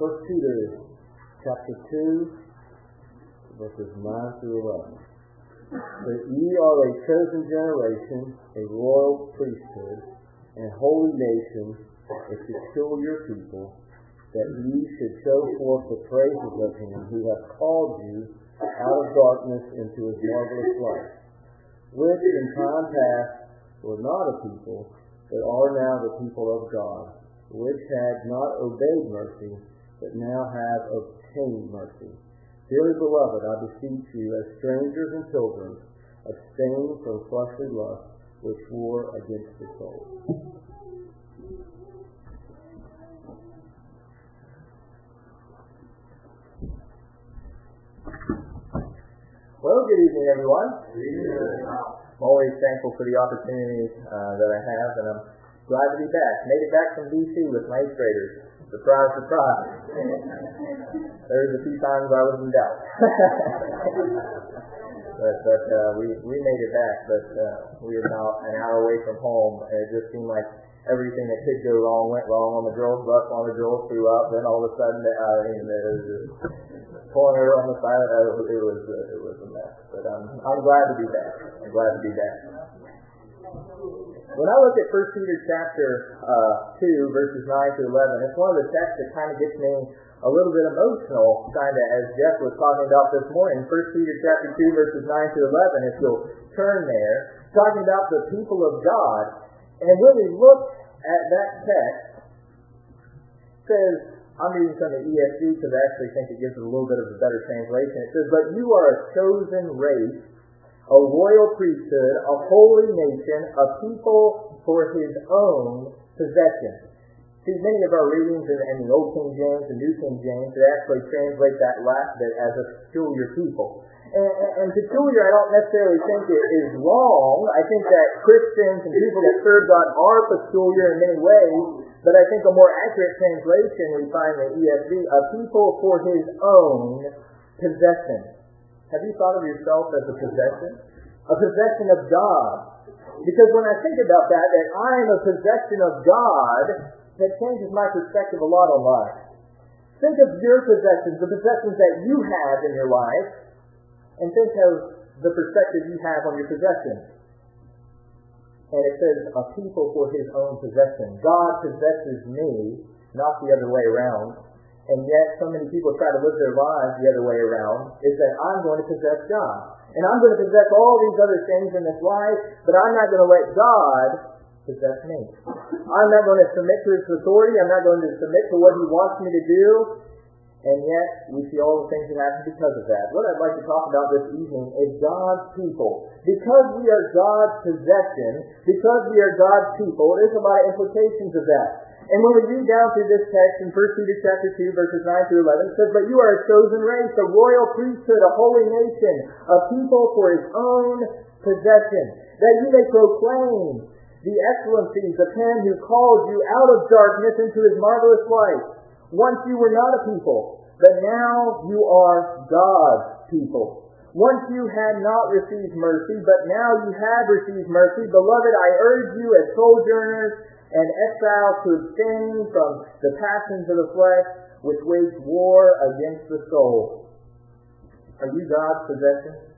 1 Peter chapter 2, verses 9 through 11. But ye are a chosen generation, a royal priesthood, and holy nation, a peculiar people, that ye should show forth the praises of him who hath called you out of darkness into his marvelous light, which in time past were not a people, but are now the people of God, which had not obeyed mercy, but now have obtained mercy. Dearly beloved, I beseech you, as strangers and pilgrims, abstain from fleshly lusts, which war against the soul. Well, good evening, everyone. I'm always thankful for the opportunities that I have, and I'm glad to be back. Made it back from D.C. with my 8th graders. Surprise, surprise. There's a few times I was in doubt. but we made it back, but we were about an hour away from home, and it just seemed like everything that could go wrong went wrong on the girls' bus, on the girls threw up, then all of a sudden, it was just pulling her on the side. It was a mess. But I'm glad to be back. When I look at 1 Peter chapter 2, verses 9 to 11, it's one of the texts that kind of gets me a little bit emotional, kind of as Jeff was talking about this morning. 1 Peter chapter 2, verses 9 to 11, if you'll turn there, talking about the people of God. And when we look at that text, it says, I'm reading from the ESV because I actually think it gives it a little bit of a better translation. It says, but you are a chosen race, a royal priesthood, a holy nation, a people for his own possession. See, many of our readings in the Old King James and New King James, they actually translate that last bit as a peculiar people. And peculiar, I don't necessarily think it is wrong. I think that Christians and people that serve God are peculiar in many ways, but I think a more accurate translation we find in the ESV, a people for his own possession. Have you thought of yourself as a possession? A possession of God. Because when I think about that I am a possession of God, that changes my perspective a lot on life. Think of your possessions, the possessions that you have in your life, and think of the perspective you have on your possessions. And it says, a people for his own possession. God possesses me, not the other way around. And yet, so many people try to live their lives the other way around, is that I'm going to possess God. And I'm going to possess all these other things in this life, but I'm not going to let God possess me. I'm not going to submit to his authority. I'm not going to submit to what he wants me to do. And yet, we see all the things that happen because of that. What I'd like to talk about this evening is God's people. Because we are God's possession, because we are God's people, there's a lot of implications of that. And when we read down through this text in 1 Peter chapter 2, verses 9 through 11, it says, but you are a chosen race, a royal priesthood, a holy nation, a people for his own possession, that you may proclaim the excellencies of him who called you out of darkness into his marvelous light. Once you were not a people, but now you are God's people. Once you had not received mercy, but now you have received mercy. Beloved, I urge you as sojourners and exiles to abstain from the passions of the flesh, which wage war against the soul. Are you God's possession?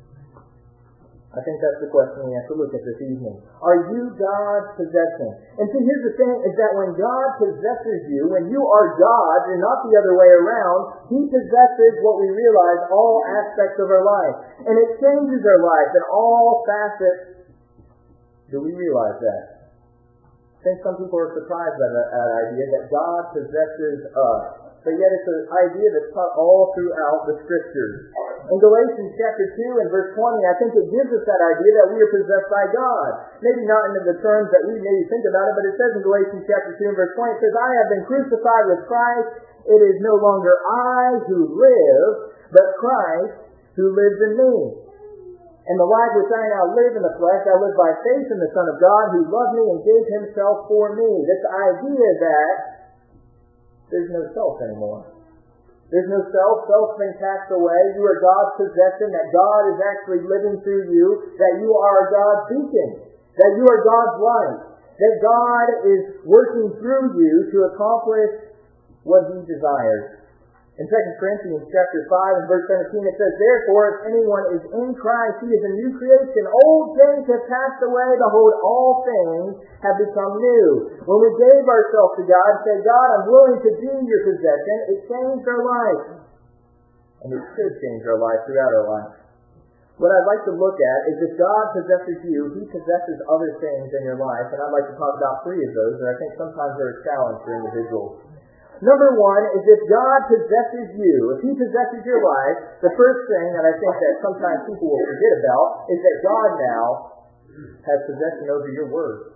I think that's the question we have to look at this evening. Are you God's possession? And see, here's the thing, is that when God possesses you, when you are God's and not the other way around, he possesses what we realize, all aspects of our life. And it changes our life in all facets. Do we realize that? I think some people are surprised by that idea that God possesses us. But yet it's an idea that's taught all throughout the Scriptures. In Galatians chapter 2 and verse 20, I think it gives us that idea that we are possessed by God. Maybe not in the terms that we maybe think about it, but it says in Galatians chapter 2 and verse 20, it says, I have been crucified with Christ. It is no longer I who live, but Christ who lives in me. And the life which I now live in the flesh, I live by faith in the Son of God who loved me and gave himself for me. This idea that there's no self anymore. There's no self. Self's been cast away. You are God's possession, that God is actually living through you, that you are God's beacon, that you are God's light, that God is working through you to accomplish what he desires. In 2 Corinthians chapter 5 and verse 17 it says, "Therefore, if anyone is in Christ, he is a new creation. Old things have passed away. Behold, all things have become new." When we gave ourselves to God and say, "God, I'm willing to be your possession," it changed our life. And it should change our life throughout our life. What I'd like to look at is if God possesses you, He possesses other things in your life. And I'd like to talk about 3 of those that I think sometimes are a challenge for individuals. Number 1 is if God possesses you, if He possesses your life, the first thing that I think that sometimes people will forget about is that God now has possession over your words.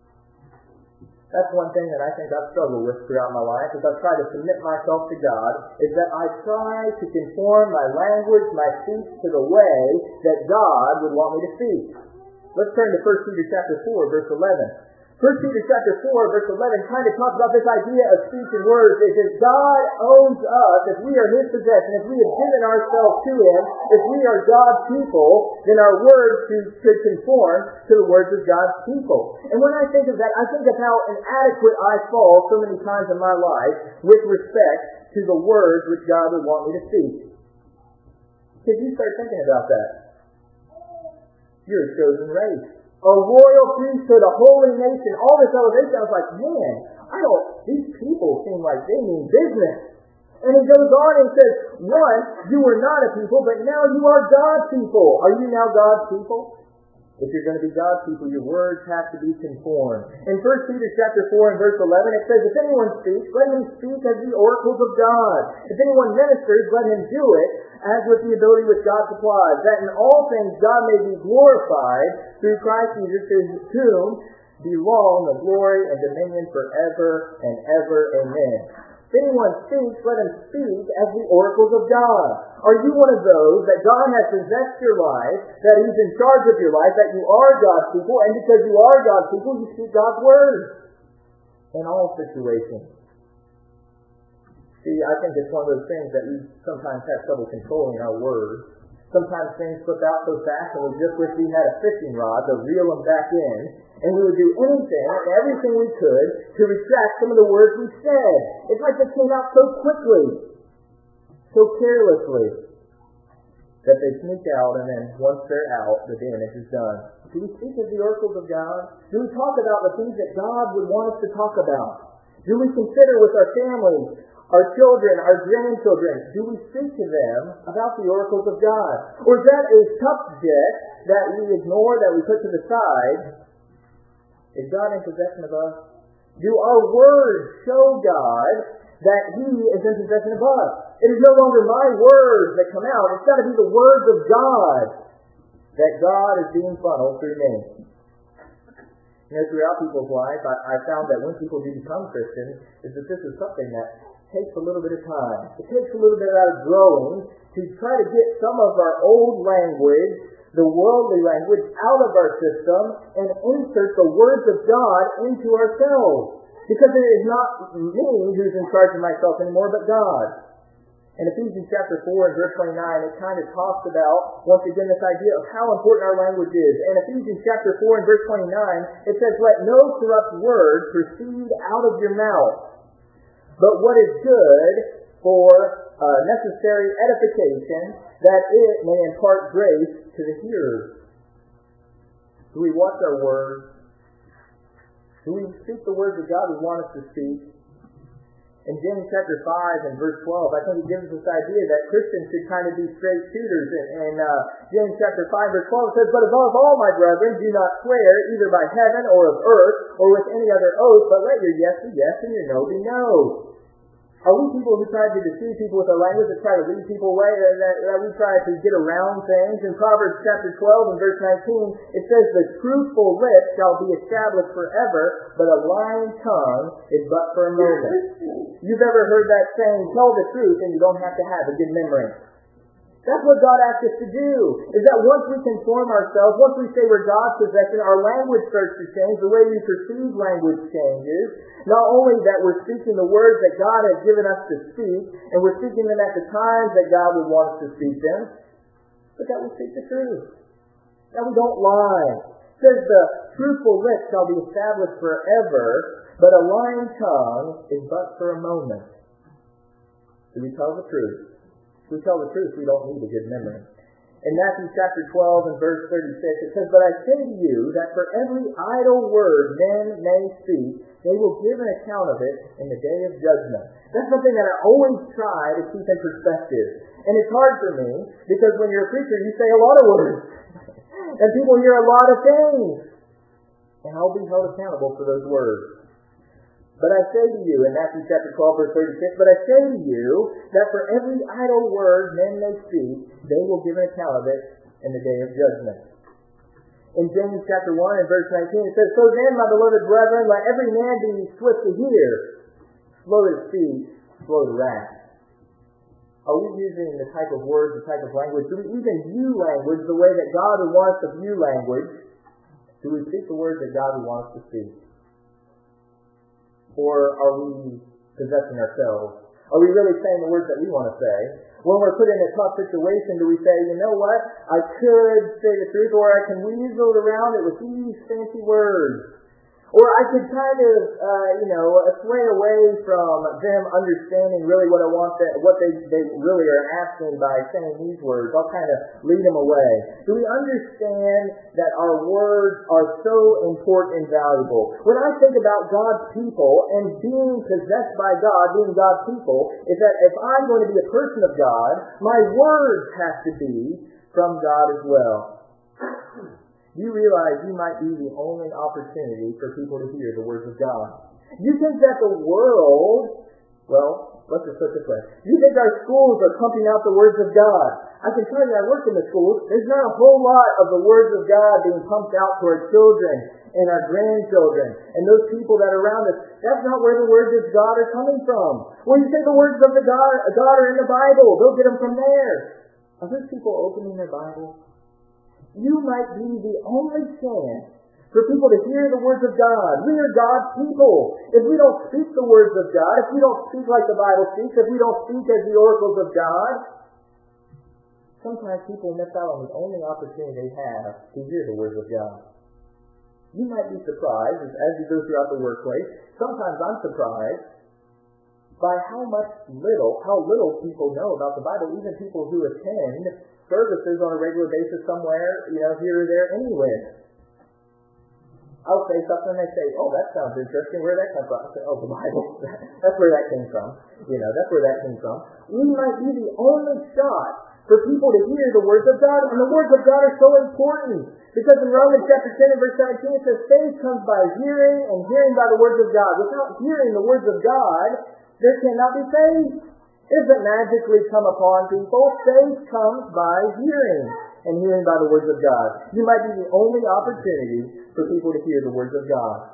That's one thing that I think I've struggled with throughout my life as I've tried to submit myself to God, is that I try to conform my language, my speech to the way that God would want me to speak. Let's turn to 1 Peter chapter 4, verse 11. 1 Peter chapter 4, verse 11 kind of talks about this idea of speech and words. It says, God owns us. If we are His possession, if we have given ourselves to Him, if we are God's people, then our words should conform to the words of God's people. And when I think of that, I think of how inadequate I fall so many times in my life with respect to the words which God would want me to speak. Because you start thinking about that. You're a chosen race. A royal priesthood, a holy nation, all this elevation. I was like, man, these people seem like they mean business. And he goes on and says, 1, you were not a people, but now you are God's people. Are you now God's people? If you're going to be God's people, your words have to be conformed. In 1 Peter chapter 4 and verse 11, it says, if anyone speaks, let him speak as the oracles of God. If anyone ministers, let him do it as with the ability which God supplies, that in all things God may be glorified through Christ Jesus, to whom belong the glory and dominion forever and ever. Amen. If anyone speaks, let him speak as the oracles of God. Are you one of those that God has possessed your life, that He's in charge of your life, that you are God's people, and because you are God's people, you speak God's word in all situations? See, I think it's one of those things that we sometimes have trouble controlling our words. Sometimes things slip out so fast and we just wish we had a fishing rod to reel them back in. And we would do anything and everything we could to retract some of the words we said. It's like they came out so quickly, so carelessly, that they sneak out, and then once they're out, the damage is done. Do we speak as the oracles of God? Do we talk about the things that God would want us to talk about? Do we consider with our families, our children, our grandchildren, do we speak to them about the oracles of God? Or is that a subject that we ignore, that we put to the side? Is God in possession of us? Do our words show God that He is in possession of us? It is no longer my words that come out. It's got to be the words of God, that God is being funneled through me. You know, throughout people's life, I found that when people do become Christians, is that this is something that takes a little bit of time. It takes a little bit out of growing to try to get some of our old language, the worldly language, out of our system and insert the words of God into ourselves. Because it is not me who's in charge of myself anymore, but God. In Ephesians chapter 4 and verse 29, it kind of talks about, once again, this idea of how important our language is. In Ephesians chapter 4 and verse 29, it says, let no corrupt word proceed out of your mouth, but what is good for necessary edification, that it may impart grace to the hearers. Do we watch our words? Do we speak the words that God would want us to speak? In James chapter 5 and verse 12, I think it gives us this idea that Christians should kind of be straight shooters. In James chapter 5 verse 12 it says, but above all, my brethren, do not swear either by heaven or of earth or with any other oath, but let your yes be yes and your no be no. Are we people who try to deceive people with our language, that try to lead people away, that we try to get around things? In Proverbs chapter 12 and verse 19, it says, the truthful lips shall be established forever, but a lying tongue is but for a moment. You've ever heard that saying, tell the truth and you don't have to have a good memory. That's what God asks us to do, is that once we conform ourselves, once we say we're God's possession, our language starts to change, the way we perceive language changes. Not only that we're speaking the words that God has given us to speak, and we're speaking them at the times that God would want us to speak them, but that we speak the truth, that we don't lie. It says the truthful lips shall be established forever, but a lying tongue is but for a moment. Do we tell the truth? If we tell the truth, we don't need a good memory. In Matthew chapter 12 and verse 36, it says, "But I say to you that for every idle word men may speak, they will give an account of it in the day of judgment." That's something that I always try to keep in perspective. And it's hard for me, because when you're a preacher, you say a lot of words. And people hear a lot of things. And I'll be held accountable for those words. But I say to you, in Matthew chapter 12, verse 36, "But I say to you that for every idle word men may speak, they will give an account of it in the day of judgment." In James chapter 1 and verse 19, it says, "So then, my beloved brethren, let every man be swift to hear, slow to speak, slow to wrath." Are we using the type of words, the type of language? Do we even view language the way that God would want us to view language? Do we speak the words that God would want us to speak? Or are we possessing ourselves? Are we really saying the words that we want to say? When we're put in a tough situation, do we say, "You know what? I could say the truth, or I can weasel it around it with these fancy words. Or I could kind of, sway away from them understanding really what I want, what they really are asking by saying these words. I'll kind of lead them away." Do we understand that our words are so important and valuable? When I think about God's people and being possessed by God, being God's people, is that if I'm going to be a person of God, my words have to be from God as well. You realize you might be the only opportunity for people to hear the words of God. You think that the world, let's just put it this way. You think our schools are pumping out the words of God. I can tell you, I work in the schools. There's not a whole lot of the words of God being pumped out to our children and our grandchildren and those people that are around us. That's not where the words of God are coming from. When you say the words of God are in the Bible, they'll get them from there. Are those people opening their Bible? You might be the only chance for people to hear the words of God. We are God's people. If we don't speak the words of God, if we don't speak like the Bible speaks, if we don't speak as the oracles of God, sometimes people miss out on the only opportunity they have to hear the words of God. You might be surprised as you go throughout the workplace. Sometimes I'm surprised by how little people know about the Bible, even people who attend services on a regular basis somewhere, here or there, anywhere. I'll say something and they say, "Oh, that sounds interesting. Where did that come from?" I say, "Oh, the Bible." That's where that came from. That's where that came from. We might be the only shot for people to hear the words of God. And the words of God are so important. Because in Romans chapter 10 and verse 17 it says, "Faith comes by hearing, and hearing by the words of God." Without hearing the words of God, there cannot be faith. It doesn't magically come upon people. Faith comes by hearing, and hearing by the words of God. You might be the only opportunity for people to hear the words of God.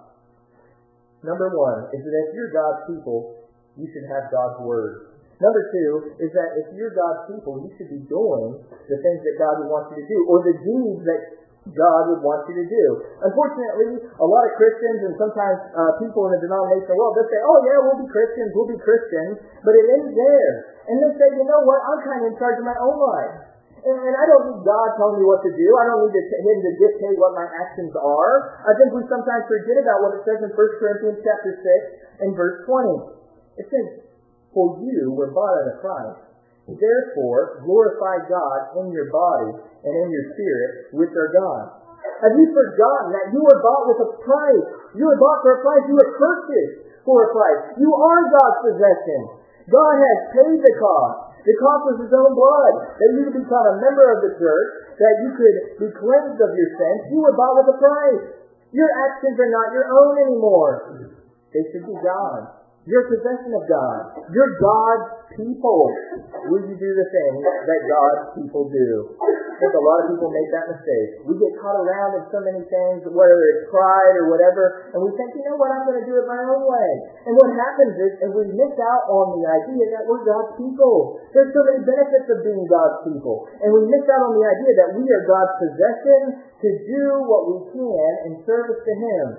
Number one is that if you're God's people, you should have God's word. Number two is that if you're God's people, you should be doing the things that God would want you to do, or the deeds that God would want you to do. Unfortunately, a lot of Christians and sometimes people in the denominational world, they'll say, "Oh yeah, we'll be Christians, but it ends there. And they say, "You know what, I'm kind of in charge of my own life. And I don't need God telling me what to do. I don't need Him to dictate what my actions are." I think we sometimes forget about what it says in 1 Corinthians chapter 6 and verse 20. It says, "For you were bought at a price. Therefore, glorify God in your body and in your spirit, which are God." Have you forgotten that you were bought with a price? You were bought for a price. You were purchased for a price. You are God's possession. God has paid the cost. The cost was His own blood. That you could become a member of the church, that you could be cleansed of your sins. You were bought with a price. Your actions are not your own anymore. They should be God's. You're a possession of God. You're God's people. Will you do the things that God's people do? I think a lot of people make that mistake. We get caught around in so many things, whether it's pride or whatever, and we think, "You know what, I'm going to do it my own way." And what happens is we miss out on the idea that we're God's people. There's so many benefits of being God's people. And we miss out on the idea that we are God's possession to do what we can in service to Him.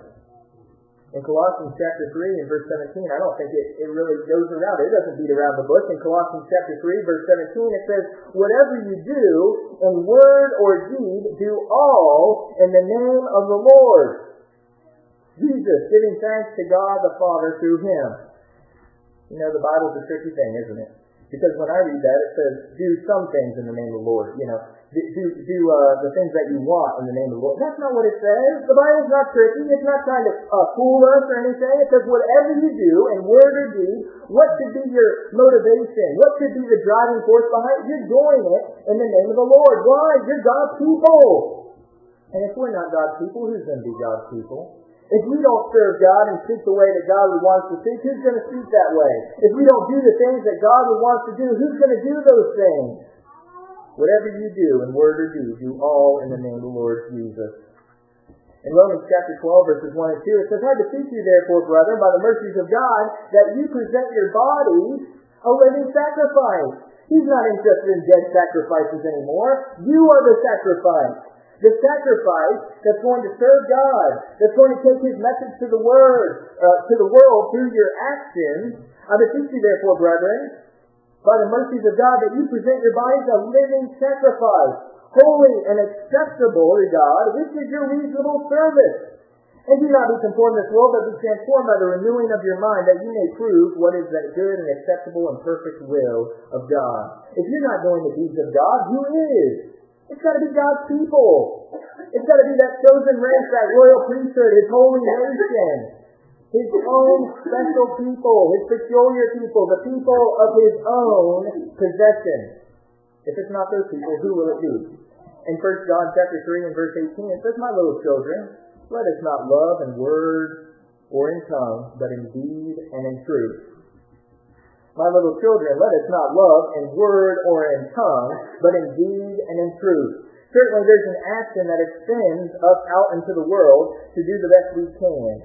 In Colossians chapter 3 and verse 17, I don't think it really goes around. It doesn't beat around the bush. In Colossians chapter 3 verse 17, it says, "Whatever you do in word or deed, do all in the name of the Lord Jesus, giving thanks to God the Father through Him." The Bible's a tricky thing, isn't it? Because when I read that, it says, do some things in the name of the Lord. Do the things that you want in the name of the Lord. That's not what it says. The Bible's not tricky. It's not trying to fool us or anything. It says whatever you do in word or deed, what should be your motivation? What should be the driving force behind it? You're doing it in the name of the Lord. Why? You're God's people. And if we're not God's people, who's going to be God's people? If we don't serve God and speak the way that God would want us to speak, who's going to speak that way? If we don't do the things that God would want us to do, who's going to do those things? Whatever you do in word or deed, do all in the name of the Lord Jesus. In Romans chapter 12, verses 1 and 2, it says, I beseech you therefore, brethren, by the mercies of God, that you present your bodies a living sacrifice. He's not interested in dead sacrifices anymore. You are the sacrifice. The sacrifice that's going to serve God, that's going to take His message to the world through your actions. I beseech you therefore, brethren, by the mercies of God, that you present your bodies a living sacrifice, holy and acceptable to God, which is your reasonable service. And do not be conformed to this world, but be transformed by the renewing of your mind, that you may prove what is that good and acceptable and perfect will of God. If you're not doing the deeds of God, who is? It's got to be God's people. It's got to be that chosen race, that royal priesthood, His holy nation. His own special people, His peculiar people, the people of His own possession. If it's not those people, who will it be? In 1 John chapter 3 and verse 18, it says, My little children, let us not love in word or in tongue, but in deed and in truth. My little children, let us not love in word or in tongue, but in deed and in truth. Certainly there's an action that extends us out into the world to do the best we can.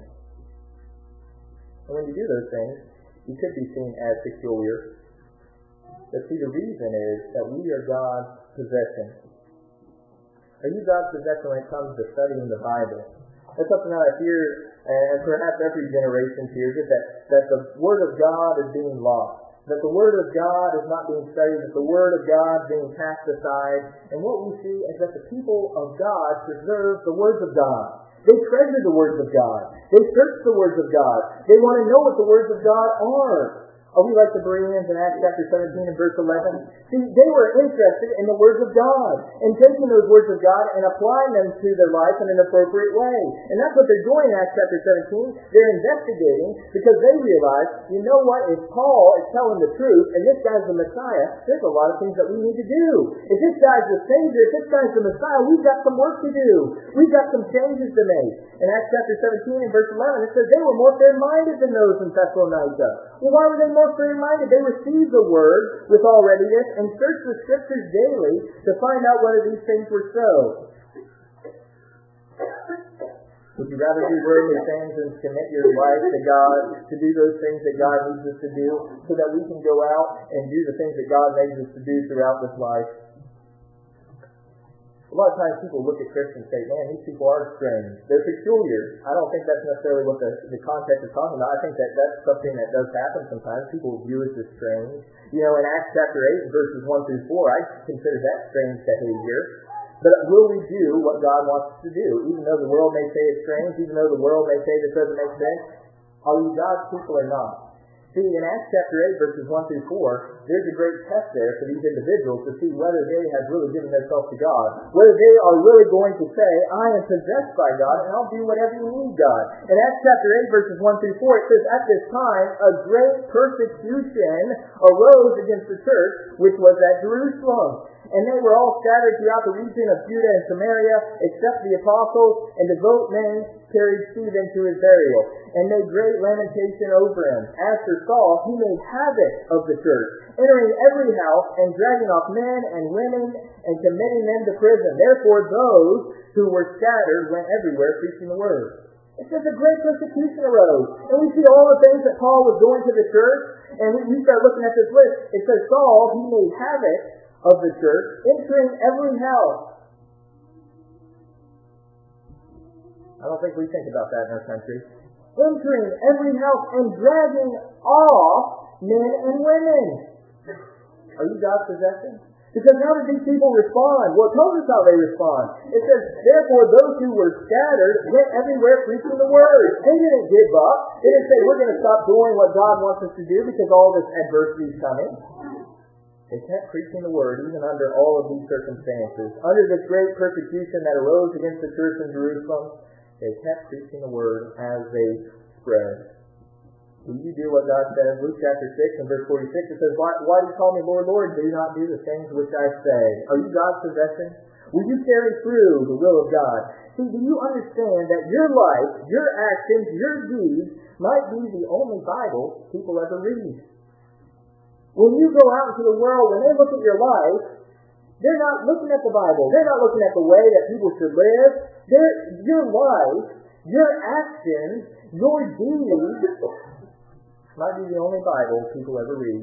And when you do those things, you could be seen as peculiar. But see, the reason is that we are God's possession. Are you God's possession when it comes to studying the Bible? That's something that I fear, and perhaps every generation fears it, that the Word of God is being lost. That the Word of God is not being studied, that the Word of God is being cast aside. And what we see is that the people of God preserve the words of God. They treasure the words of God. They search the words of God. They want to know what the words of God are. Are we like the Bereans in Acts chapter 17 and verse 11? See, they were interested in the words of God, and taking those words of God and applying them to their life in an appropriate way. And that's what they're doing in Acts chapter 17. They're investigating because they realize, you know what, if Paul is telling the truth and this guy's the Messiah, there's a lot of things that we need to do. If this guy's the Savior, if this guy's the Messiah, we've got some work to do. We've got some changes to make. In Acts chapter 17 and verse 11, it says they were more fair-minded than those in Thessalonica. Well, why were they more fair-minded? They received the word with all readiness and searched the Scriptures daily to find out whether these things were so. Would you rather do worldly things and commit your life to God, to do those things that God needs us to do, so that we can go out and do the things that God needs us to do throughout this life? A lot of times people look at Christians and say, man, these people are strange. They're peculiar. I don't think that's necessarily what the context is talking about. I think that that's something that does happen sometimes. People view us as strange. You know, in Acts chapter 8, verses 1 through 4, I consider that strange behavior. But will we do what God wants us to do? Even though the world may say it's strange, even though the world may say this doesn't make sense, are we God's people or not? See, in Acts chapter 8, verses 1 through 4, there's a great test there for these individuals to see whether they have really given themselves to God, whether they are really going to say, I am possessed by God, and I'll do whatever you need, God. In Acts chapter 8, verses 1 through 4, it says, At this time, a great persecution arose against the church, which was at Jerusalem. And they were all scattered throughout the region of Judah and Samaria, except the apostles, and devout men carried Stephen to his burial, and made great lamentation over him. As for Saul, he made havoc of the church, entering every house, and dragging off men and women, and committing them to prison. Therefore those who were scattered went everywhere preaching the word. It says a great persecution arose. And we see all the things that Paul was doing to the church, and we start looking at this list. It says Saul, he made havoc of the church, entering every house. I don't think we think about that in our country. Entering every house and dragging off men and women. Are you God's possession? Because how did these people respond? Well, it tells us how they respond. It says, therefore those who were scattered went everywhere preaching the word. They didn't give up. They didn't say, we're going to stop doing what God wants us to do because all this adversity is coming. They kept preaching the word even under all of these circumstances. Under this great persecution that arose against the church in Jerusalem, they kept preaching the word as they spread. Will you do what God says? Luke chapter 6 and verse 46, it says, Why do you call me Lord, Lord? Do you not do the things which I say? Are you God's possession? Will you carry through the will of God? See, do you understand that your life, your actions, your deeds might be the only Bible people ever read? When you go out into the world, when they look at your life, they're not looking at the Bible. They're not looking at the way that people should live. Your life, your actions, your deeds might be the only Bible people ever read.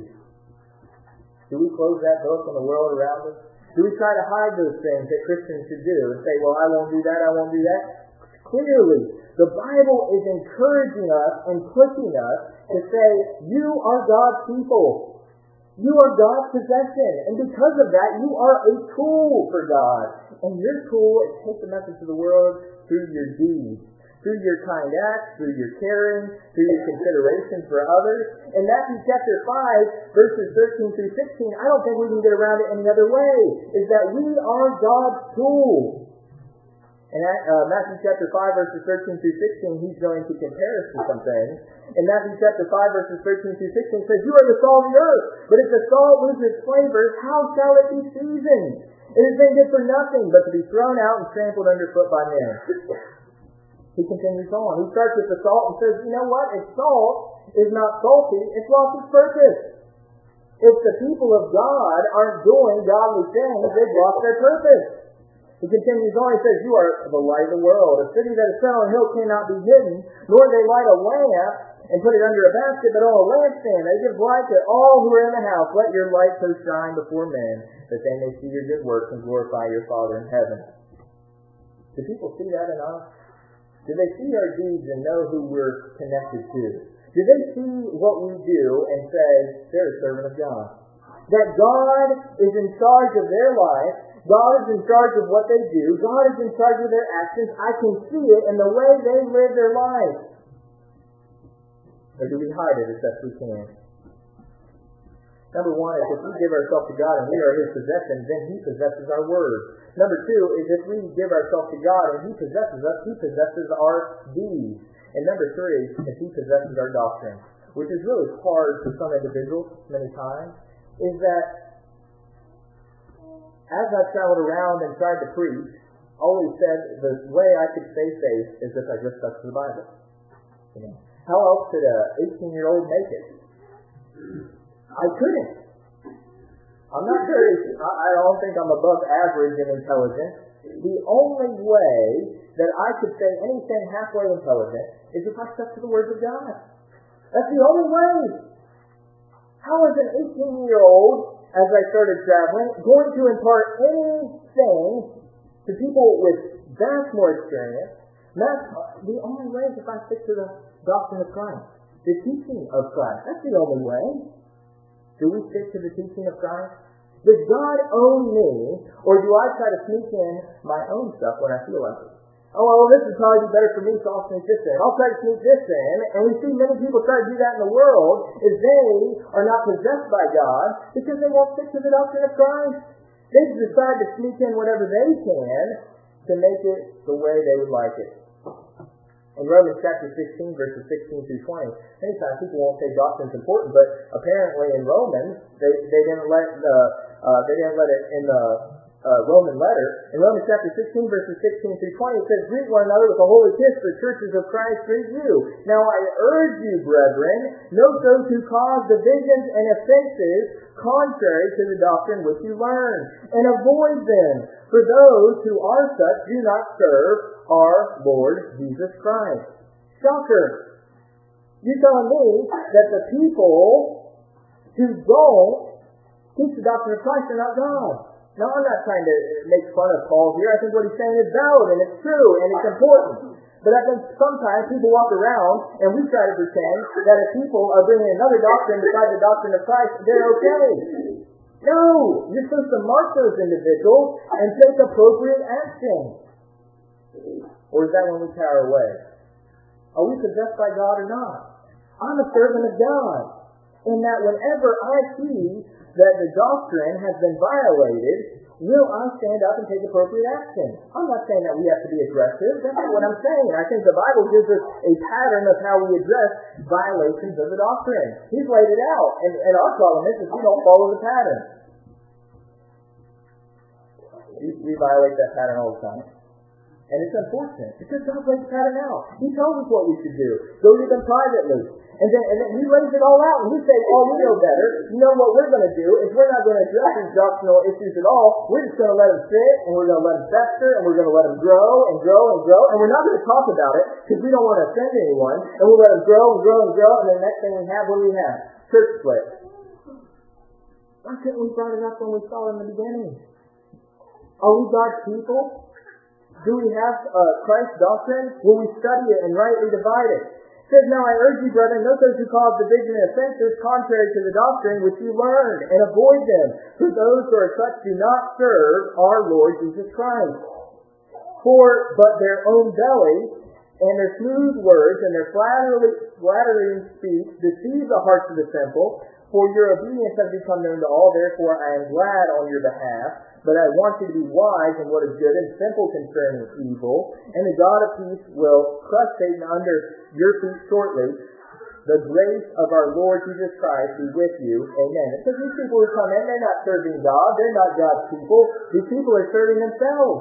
Do we close that book on the world around us? Do we try to hide those things that Christians should do and say, well, I won't do that, I won't do that? Clearly, the Bible is encouraging us and pushing us to say, you are God's people. You are God's possession. And because of that, you are a tool for God. And your tool is to take the message to the world through your deeds, through your kind acts, through your caring, through your consideration for others. In Matthew chapter 5, verses 13 through 16, I don't think we can get around it any other way, is that we are God's tool. In Matthew chapter 5, verses 13 through 16, he's going to compare us to some things. In Matthew chapter 5, verses 13 through 16, it says, You are the salt of the earth, but if the salt loses its flavor, how shall it be seasoned? It has been good for nothing but to be thrown out and trampled underfoot by men. He continues on. He starts with the salt and says, you know what? If salt is not salty, it's lost its purpose. If the people of God aren't doing godly things, they've lost their purpose. He continues on, he says, You are the light of the world. A city that is set on a hill cannot be hidden, nor do they light a lamp and put it under a basket, but on a lampstand. They give light to all who are in the house. Let your light so shine before men, that they may see your good works and glorify your Father in heaven. Do people see that in us? Do they see our deeds and know who we're connected to? Do they see what we do and say, they're a servant of God? That God is in charge of their life. God is in charge of what they do. God is in charge of their actions. I can see it in the way they live their lives. Or do we hide it as best we can? Number one is if we give ourselves to God and we are His possession, then He possesses our word. Number two is if we give ourselves to God and He possesses us, He possesses our deeds. And number three is He possesses our doctrine, which is really hard for some individuals many times, is that as I've traveled around and tried to preach, always said the way I could stay safe is if I just stuck to the Bible. You know, how else could an 18-year-old make it? I couldn't. I'm not I don't think I'm above average in intelligence. The only way that I could say anything halfway intelligent is if I stuck to the words of God. That's the only way. How is an 18-year-old, as I started traveling, going to impart anything to people with vast more experience? The only way is if I stick to the doctrine of Christ, the teaching of Christ. That's the only way. Do we stick to the teaching of Christ? Does God own me, or do I try to sneak in my own stuff when I feel like it? Oh, well, this would probably be better for me, so I'll sneak this in. I'll try to sneak this in. And we see many people try to do that in the world, is they are not possessed by God because they won't stick to the doctrine of Christ. They decide to sneak in whatever they can to make it the way they would like it. In Romans chapter 16, verses 16 through 20, many times people won't say doctrine's important, but apparently in Romans, they didn't let it in the Roman letter. In Romans chapter 16, verses 16 through 20, it says, Greet one another with a holy kiss, the churches of Christ greet you. Now I urge you, brethren, note those who cause divisions and offenses contrary to the doctrine which you learn, and avoid them. For those who are such do not serve our Lord Jesus Christ. Shocker. You're telling me that the people who don't teach the doctrine of Christ are not God. Now, I'm not trying to make fun of Paul here. I think what he's saying is valid, and it's true, and it's important. But I think sometimes people walk around, and we try to pretend that if people are bringing another doctrine besides the doctrine of Christ, they're okay. No! You're supposed to mark those individuals and take appropriate action. Or is that when we cower away? Are we possessed by God or not? I'm a servant of God. In that whenever I see that the doctrine has been violated, will I stand up and take appropriate action? I'm not saying that we have to be aggressive. That's not what I'm saying. I think the Bible gives us a pattern of how we address violations of the doctrine. He's laid it out. And our problem is we don't follow the pattern. We violate that pattern all the time. And it's unfortunate because God lays the pattern out. He tells us what we should do. Go to them privately. And then He lays it all out. And we say, oh, we know better. You know what we're going to do is we're not going to address these doctrinal issues at all. We're just going to let them sit, and we're going to let them fester, and we're going to let them grow and grow and grow. And we're not going to talk about it because we don't want to offend anyone. And we'll let them grow and grow and grow. And then the next thing we have, what do we have? Church split. Why couldn't we brought it up when we saw it in the beginning? Are we God's people? Do we have Christ's doctrine? Will we study it and rightly divide it? It says, now I urge you, brethren, note those who cause division and offenses contrary to the doctrine which you learned, and avoid them. For those who are such do not serve our Lord Jesus Christ. But their own belly and their smooth words and their flattering speech deceive the hearts of the simple. For your obedience has become known to all, therefore I am glad on your behalf. But I want you to be wise in what is good and simple concerning evil. And the God of peace will crush Satan under your feet shortly. The grace of our Lord Jesus Christ be with you. Amen. It says these people who come in, they're not serving God. They're not God's people. These people are serving themselves.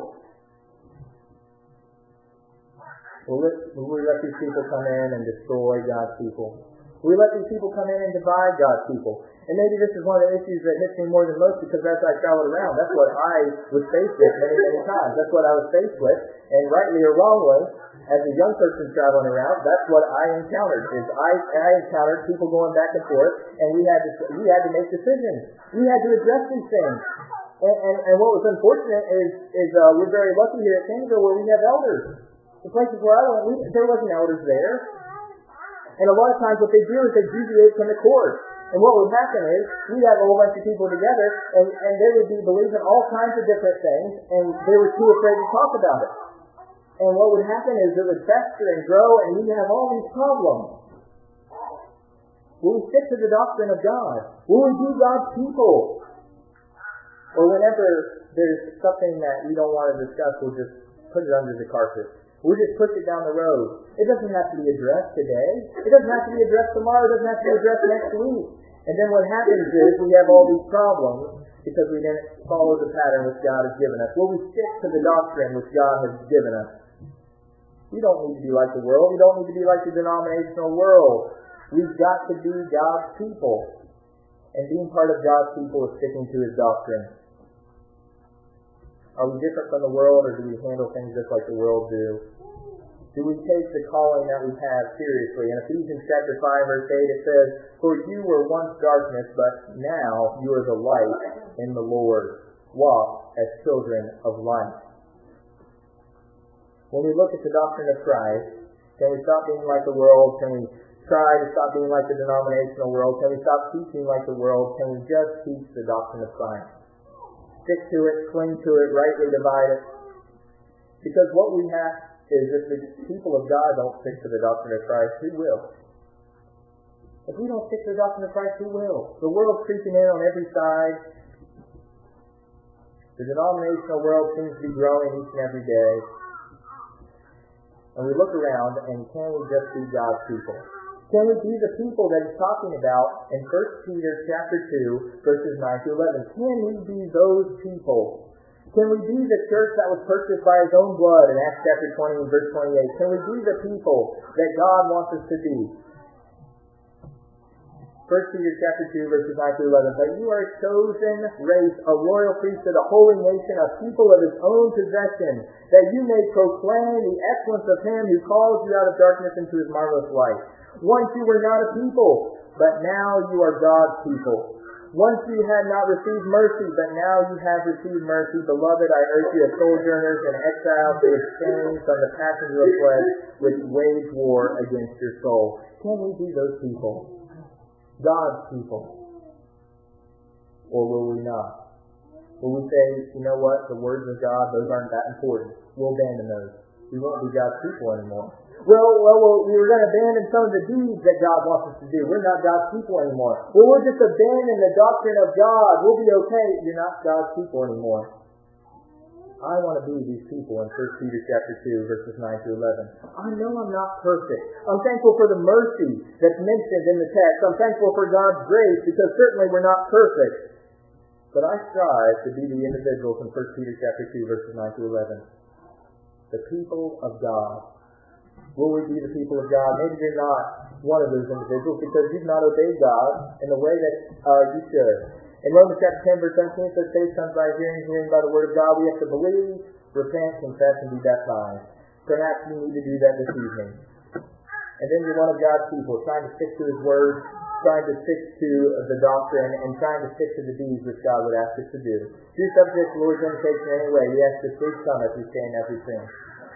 Will we let these people come in and destroy God's people? We let these people come in and divide God's people. And maybe this is one of the issues that hits me more than most because as I traveled around, that's what I was faced with many, many times. That's what I was faced with. And rightly or wrongly, as a young person traveling around, that's what I encountered. I encountered people going back and forth, and we had to make decisions. We had to address these things. And what was unfortunate is we're very lucky here at Canada where we have elders. The places where I went, there wasn't elders there. And a lot of times what they do is they deviate from the course. And what would happen is we'd have a whole bunch of people together and they would be believing all kinds of different things and they were too afraid to talk about it. And what would happen is it would fester and grow and we'd have all these problems. Will we stick to the doctrine of God? Will we be God's people? Or whenever there's something that we don't want to discuss, we'll just put it under the carpet. We'll just push it down the road. It doesn't have to be addressed today. It doesn't have to be addressed tomorrow. It doesn't have to be addressed next week. And then what happens is we have all these problems because we didn't follow the pattern which God has given us. Will we stick to the doctrine which God has given us? We don't need to be like the world. We don't need to be like the denominational world. We've got to be God's people. And being part of God's people is sticking to His doctrine. Are we different from the world, or do we handle things just like the world do? Do we take the calling that we have seriously? In Ephesians chapter 5, verse 8, it says, for you were once darkness, but now you are the light in the Lord. Walk as children of light. When we look at the doctrine of Christ, can we stop being like the world? Can we try to stop being like the denominational world? Can we stop teaching like the world? Can we just teach the doctrine of Christ? Stick to it, cling to it, rightly divide it. Because what we have is if the people of God don't stick to the doctrine of Christ, who will? If we don't stick to the doctrine of Christ, who will? The world's creeping in on every side. The denominational world seems to be growing each and every day. And we look around and can we just be God's people? Can we be the people that He's talking about in 1 Peter chapter 2, verses 9 to 11? Can we be those people? Can we be the church that was purchased by His own blood in Acts chapter 20 and verse 28? Can we be the people that God wants us to be? 1 Peter chapter 2, verses 9 to 11. But you are a chosen race, a royal priesthood, a holy nation, a people of His own possession, that you may proclaim the excellence of Him who calls you out of darkness into His marvelous light. Once you were not a people, but now you are God's people. Once you had not received mercy, but now you have received mercy. Beloved, I urge you as sojourners and exiles to abstain from the passions of the flesh which wage war against your soul. Can we be those people? God's people? Or will we not? Will we say, you know what, the words of God, those aren't that important. We'll abandon those. we won't be God's people anymore. Well, we're going to abandon some of the deeds that God wants us to do. We're not God's people anymore. Well, we'll just abandon the doctrine of God. We'll be okay. You're not God's people anymore. I want to be these people in 1 Peter chapter 2, verses 9 through 11. I know I'm not perfect. I'm thankful for the mercy that's mentioned in the text. I'm thankful for God's grace, because certainly we're not perfect. But I strive to be the individuals in 1 Peter chapter 2, verses 9 through 11. The people of God. Will we be the people of God? Maybe you're not one of those individuals because you've not obeyed God in the way that you should. In Romans chapter 10, verse 17, it says, faith comes by hearing, hearing by the word of God. We have to believe, repent, confess, and be baptized. Perhaps you need to do that this evening. And then you're one of God's people, trying to stick to His word, trying to stick to the doctrine, and trying to stick to the deeds which God would ask us to do. If you're subject to the Lord's invitation anyway, He asks us, please come as we stand, as we sing.